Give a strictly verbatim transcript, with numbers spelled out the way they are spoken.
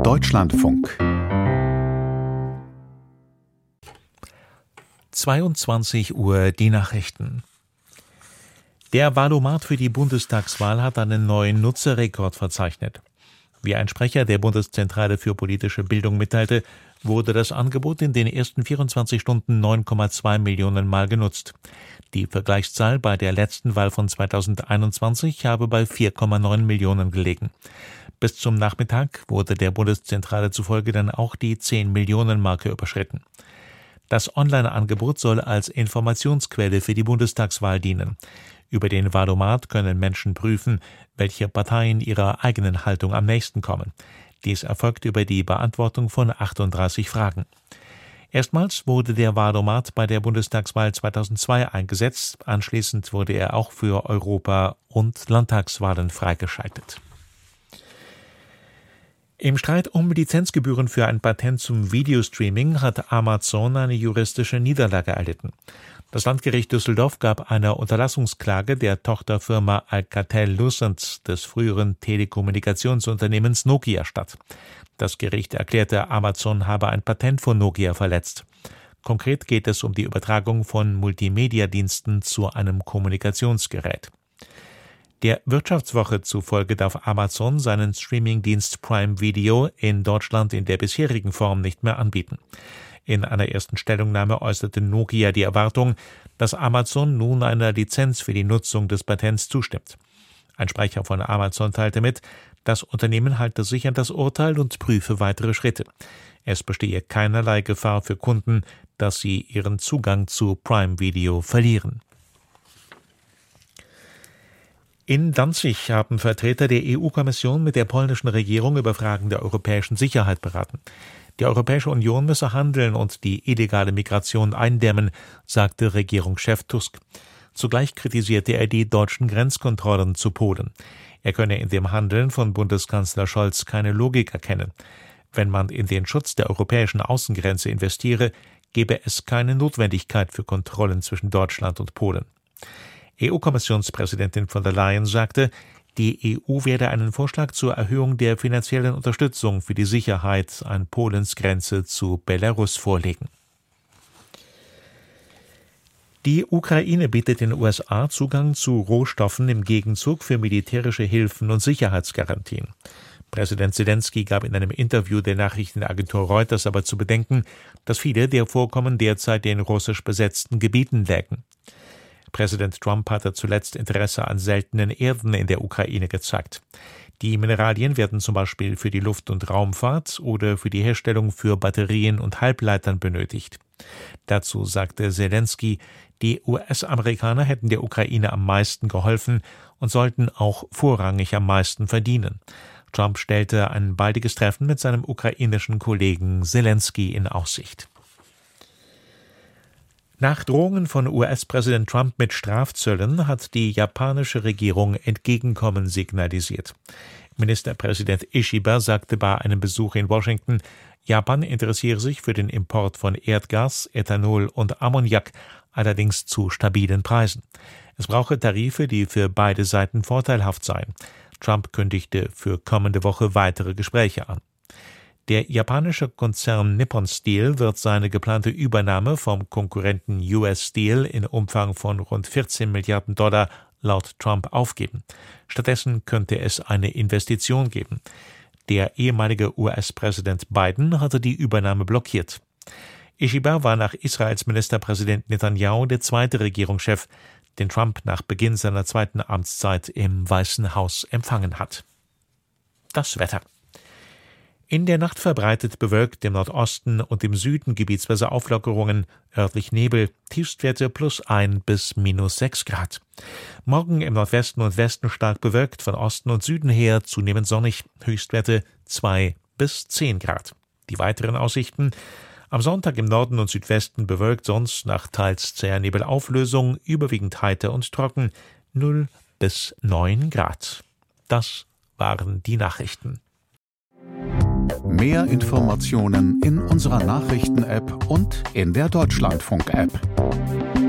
Deutschlandfunk zweiundzwanzig Uhr die Nachrichten. Der Wahlomat für die Bundestagswahl hat einen neuen Nutzerrekord verzeichnet. Wie ein Sprecher der Bundeszentrale für politische Bildung mitteilte, wurde das Angebot in den ersten vierundzwanzig Stunden neun Komma zwei Millionen Mal genutzt. Die Vergleichszahl bei der letzten Wahl von zweitausendeinundzwanzig habe bei vier Komma neun Millionen gelegen. Bis zum Nachmittag wurde der Bundeszentrale zufolge dann auch die zehn Millionen Marke überschritten. Das Online-Angebot soll als Informationsquelle für die Bundestagswahl dienen. Über den Wahlomat können Menschen prüfen, welche Parteien ihrer eigenen Haltung am nächsten kommen. Dies erfolgt über die Beantwortung von achtunddreißig Fragen. Erstmals wurde der Wahlomat bei der Bundestagswahl zweitausendzwei eingesetzt. Anschließend wurde er auch für Europa- und Landtagswahlen freigeschaltet. Im Streit um Lizenzgebühren für ein Patent zum Videostreaming hat Amazon eine juristische Niederlage erlitten. Das Landgericht Düsseldorf gab einer Unterlassungsklage der Tochterfirma Alcatel-Lucent des früheren Telekommunikationsunternehmens Nokia statt. Das Gericht erklärte, Amazon habe ein Patent von Nokia verletzt. Konkret geht es um die Übertragung von Multimedia-Diensten zu einem Kommunikationsgerät. Der Wirtschaftswoche zufolge darf Amazon seinen Streamingdienst Prime Video in Deutschland in der bisherigen Form nicht mehr anbieten. In einer ersten Stellungnahme äußerte Nokia die Erwartung, dass Amazon nun einer Lizenz für die Nutzung des Patents zustimmt. Ein Sprecher von Amazon teilte mit, das Unternehmen halte sich an das Urteil und prüfe weitere Schritte. Es bestehe keinerlei Gefahr für Kunden, dass sie ihren Zugang zu Prime Video verlieren. In Danzig haben Vertreter der E U-Kommission mit der polnischen Regierung über Fragen der europäischen Sicherheit beraten. Die Europäische Union müsse handeln und die illegale Migration eindämmen, sagte Regierungschef Tusk. Zugleich kritisierte er die deutschen Grenzkontrollen zu Polen. Er könne in dem Handeln von Bundeskanzler Scholz keine Logik erkennen. Wenn man in den Schutz der europäischen Außengrenze investiere, gebe es keine Notwendigkeit für Kontrollen zwischen Deutschland und Polen. E U-Kommissionspräsidentin von der Leyen sagte, die E U werde einen Vorschlag zur Erhöhung der finanziellen Unterstützung für die Sicherheit an Polens Grenze zu Belarus vorlegen. Die Ukraine bietet den U S A Zugang zu Rohstoffen im Gegenzug für militärische Hilfen und Sicherheitsgarantien. Präsident Selenskyj gab in einem Interview der Nachrichtenagentur Reuters aber zu bedenken, dass viele der Vorkommen derzeit in russisch besetzten Gebieten lägen. Präsident Trump hatte zuletzt Interesse an seltenen Erden in der Ukraine gezeigt. Die Mineralien werden zum Beispiel für die Luft- und Raumfahrt oder für die Herstellung für Batterien und Halbleitern benötigt. Dazu sagte Selenskyj, die U S-Amerikaner hätten der Ukraine am meisten geholfen und sollten auch vorrangig am meisten verdienen. Trump stellte ein baldiges Treffen mit seinem ukrainischen Kollegen Selenskyj in Aussicht. Nach Drohungen von U S-Präsident Trump mit Strafzöllen hat die japanische Regierung Entgegenkommen signalisiert. Ministerpräsident Ishiba sagte bei einem Besuch in Washington, Japan interessiere sich für den Import von Erdgas, Ethanol und Ammoniak, allerdings zu stabilen Preisen. Es brauche Tarife, die für beide Seiten vorteilhaft seien. Trump kündigte für kommende Woche weitere Gespräche an. Der japanische Konzern Nippon Steel wird seine geplante Übernahme vom Konkurrenten U S Steel in Umfang von rund vierzehn Milliarden Dollar laut Trump aufgeben. Stattdessen könnte es eine Investition geben. Der ehemalige U S-Präsident Biden hatte die Übernahme blockiert. Ishiba war nach Israels Ministerpräsident Netanyahu der zweite Regierungschef, den Trump nach Beginn seiner zweiten Amtszeit im Weißen Haus empfangen hat. Das Wetter. In der Nacht verbreitet bewölkt im Nordosten und im Süden gebietsweise Auflockerungen, örtlich Nebel, Tiefstwerte plus ein bis minus sechs Grad. Morgen im Nordwesten und Westen stark bewölkt, von Osten und Süden her zunehmend sonnig, Höchstwerte zwei bis zehn Grad. Die weiteren Aussichten: am Sonntag im Norden und Südwesten bewölkt, sonst nach teils zäher Nebelauflösung, überwiegend heiter und trocken, null bis neun Grad. Das waren die Nachrichten. Mehr Informationen in unserer Nachrichten-App und in der Deutschlandfunk-App.